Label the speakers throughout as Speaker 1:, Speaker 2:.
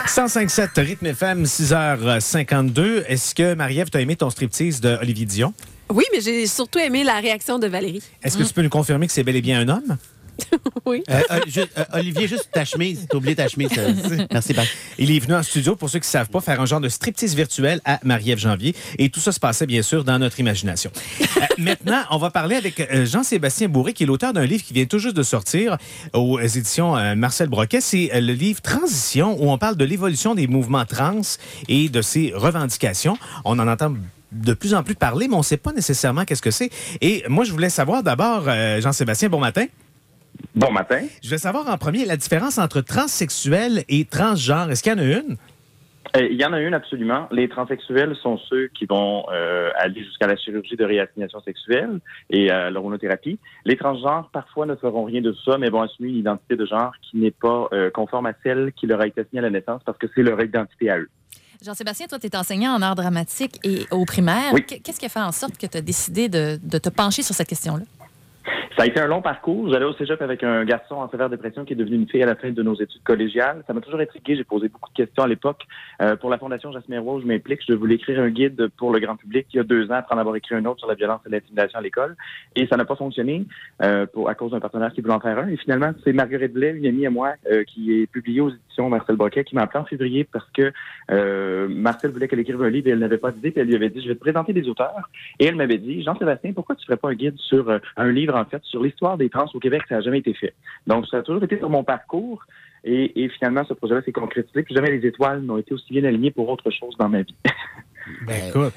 Speaker 1: 105.7 Rythme FM, 6h52. Est-ce que, Marie-Ève, tu as aimé ton striptease de Olivier Dion?
Speaker 2: Oui, mais j'ai surtout aimé la réaction de Valérie.
Speaker 1: Est-ce que tu peux nous confirmer que c'est bel et bien un homme?
Speaker 2: Oui.
Speaker 3: Olivier, juste ta chemise. T'as oublié ta chemise. Merci, Pat.
Speaker 1: Il est venu en studio, pour ceux qui ne savent pas, faire un genre de striptease virtuel à Marie-Ève Janvier. Et tout ça se passait, bien sûr, dans notre imagination. Maintenant, on va parler avec Jean-Sébastien Bourré, qui est l'auteur d'un livre qui vient tout juste de sortir aux éditions Marcel Broquet. C'est le livre Transition, où on parle de l'évolution des mouvements trans et de ses revendications. On en entend de plus en plus parler, mais on ne sait pas nécessairement qu'est-ce que c'est. Et moi, je voulais savoir d'abord, Jean-Sébastien, bon matin.
Speaker 4: Bon matin.
Speaker 1: Je vais savoir en premier la différence entre transsexuel et transgenre. Est-ce qu'il y en a une?
Speaker 4: Il y en a une, absolument. Les transsexuels sont ceux qui vont aller jusqu'à la chirurgie de réassignation sexuelle et l'hormonothérapie. Les transgenres, parfois, ne feront rien de ça, mais vont assumer une identité de genre qui n'est pas conforme à celle qui leur a été assignée à la naissance parce que c'est leur identité à eux.
Speaker 5: Jean-Sébastien, toi, tu es enseignant en art dramatique et au primaire.
Speaker 4: Oui.
Speaker 5: Qu'est-ce qui a fait en sorte que tu as décidé de te pencher sur cette question-là?
Speaker 4: Ça a été un long parcours. J'allais au cégep avec un garçon en sévère dépression qui est devenu une fille à la fin de nos études collégiales. Ça m'a toujours intrigué. J'ai posé beaucoup de questions à l'époque. Pour la Fondation Jasmin Roy, où je m'implique, je voulais écrire un guide pour le grand public il y a 2 ans, après en avoir écrit un autre sur la violence et l'intimidation à l'école. Et ça n'a pas fonctionné à cause d'un partenaire qui voulait en faire un. Et finalement, c'est Marguerite Blais, une amie à moi, qui est publiée aux éditions Marcel Broquet, qui m'a appelé en février parce que Marcel voulait qu'elle écrive un livre et elle n'avait pas d'idée. Puis elle lui avait dit, je vais te présenter des auteurs. Et elle m'avait dit, Jean-Sébastien, pourquoi tu ferais pas un guide sur un livre, en fait, sur l'histoire des trans au Québec? Ça n'a jamais été fait. Donc, ça a toujours été sur mon parcours. Et finalement, ce projet-là s'est concrétisé. Puis jamais les étoiles n'ont été aussi bien alignées pour autre chose dans ma vie.
Speaker 3: Écoute.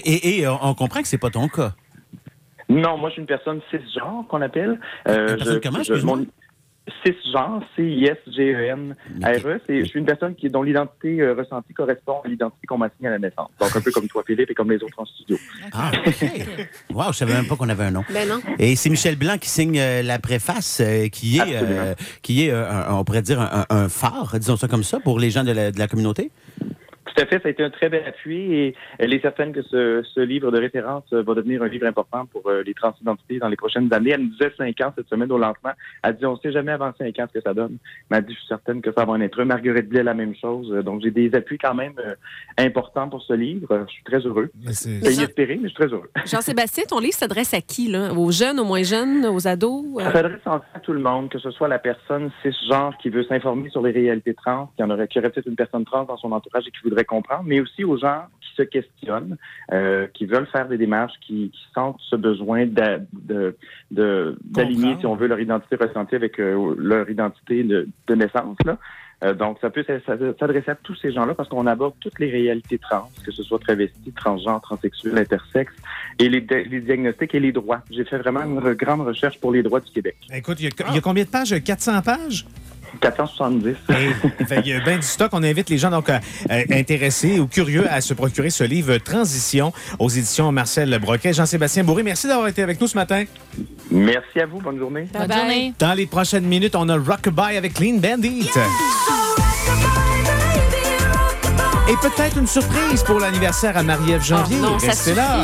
Speaker 3: On comprend que c'est pas ton cas.
Speaker 4: Non, moi, je suis une personne cisgenre, qu'on appelle.
Speaker 3: Comment, excuse-moi?
Speaker 4: Cisgenre, C-I-S-G-E-N-R-E. Je suis une personne dont l'identité ressentie correspond à l'identité qu'on m'a assignée à la naissance. Donc, un peu comme toi, Philippe, et comme les autres en studio.
Speaker 3: Ah, OK. Wow, je savais même pas qu'on avait un nom.
Speaker 2: Ben non.
Speaker 3: Et c'est Michel Blanc qui signe la préface, qui est on pourrait dire, un phare, disons ça comme ça, pour les gens de la communauté.
Speaker 4: Tout à fait, ça a été un très bel appui et elle est certaine que ce livre de référence va devenir un livre important pour les transidentités dans les prochaines années. Elle nous disait 5 ans cette semaine au lancement. Elle dit, on ne sait jamais avant 5 ans ce que ça donne. Mais elle dit, je suis certaine que ça va en être un. Marguerite Blais, la même chose. Donc, j'ai des appuis quand même importants pour ce livre. Je suis très heureux. C'est inespéré, mais je suis très heureux.
Speaker 2: Jean-Sébastien, ton livre s'adresse à qui, là? Aux jeunes, aux moins jeunes, aux ados?
Speaker 4: Ça s'adresse en fait à tout le monde, que ce soit la personne cisgenre qui veut s'informer sur les réalités trans, qui aurait peut-être une personne trans dans son entourage et qui voudrait comprendre, mais aussi aux gens qui se questionnent, qui veulent faire des démarches, qui sentent ce besoin d'aligner, si on veut, leur identité ressentie avec leur identité de naissance, là. Donc, ça peut s'adresser à tous ces gens-là parce qu'on aborde toutes les réalités trans, que ce soit travesti, transgenre, transsexuel, intersexe, et les diagnostics et les droits. J'ai fait vraiment une grande recherche pour les droits du Québec.
Speaker 1: Écoute, il y a combien de pages? 400 pages?
Speaker 4: 470.
Speaker 1: Il y a bien du stock. On invite les gens donc intéressés ou curieux à se procurer ce livre Transition aux éditions Marcel Broquet. Jean-Sébastien Bourré, merci d'avoir été avec nous ce matin.
Speaker 4: Merci à vous. Bonne journée.
Speaker 5: Bonne journée.
Speaker 1: Dans les prochaines minutes, on a Rockabye avec Clean Bandit. Et peut-être une surprise pour l'anniversaire à Marie-Ève Janvier.
Speaker 2: Oh non, ça
Speaker 1: Restez là.